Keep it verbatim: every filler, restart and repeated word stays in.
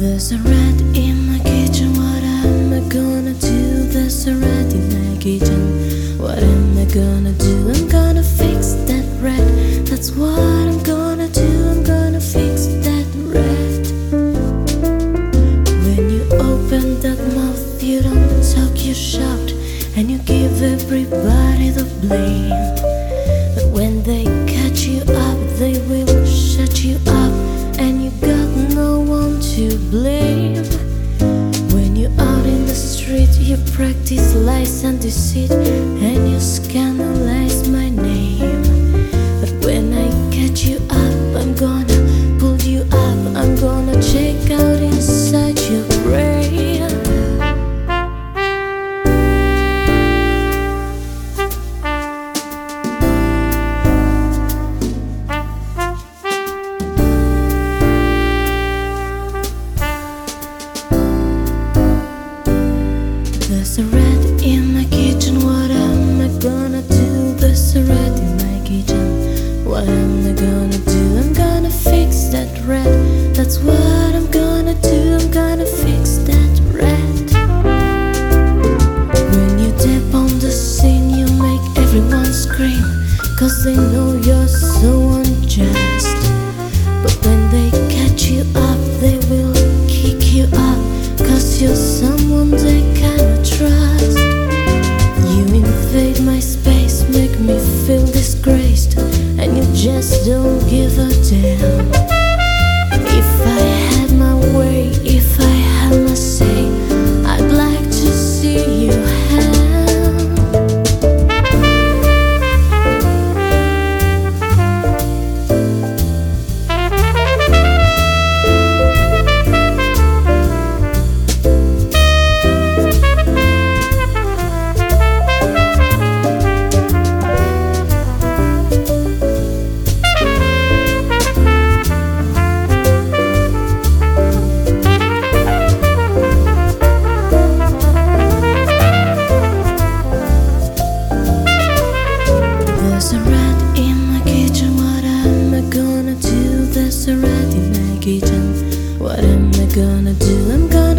There's a rat in my kitchen, what am I gonna do? There's a rat in my kitchen, what am I gonna do? I'm gonna fix that rat, that's what I'm gonna do. I'm gonna fix that rat. When you open that mouth, you don't talk, you shout, and you give everybody the blame. But when they catch you up, they will shut you up, and you got no one to blame. When you're out in the street, you practice lies and deceit, and you scandalize my name. But when I catch you up, I'm gonna pull you up, I'm gonna check out inside your brain. There's a rat in my kitchen, what am I gonna do? There's a rat in my kitchen, what am I gonna do? I'm gonna fix that rat, that's what I'm gonna do. I'm gonna fix that rat. When you tap on the scene, you make everyone scream, cause they know you're so unjust. But when they catch you up, they will kick you up, cause you're someone they cannot trust. You invade my space, make me feel disgraced, and you just don't give a damn. If I had my way, if I had my say, I'd like to see you have. There's a rat in my kitchen, what am I gonna do? There's a rat in my kitchen, what am I gonna do? I'm gonna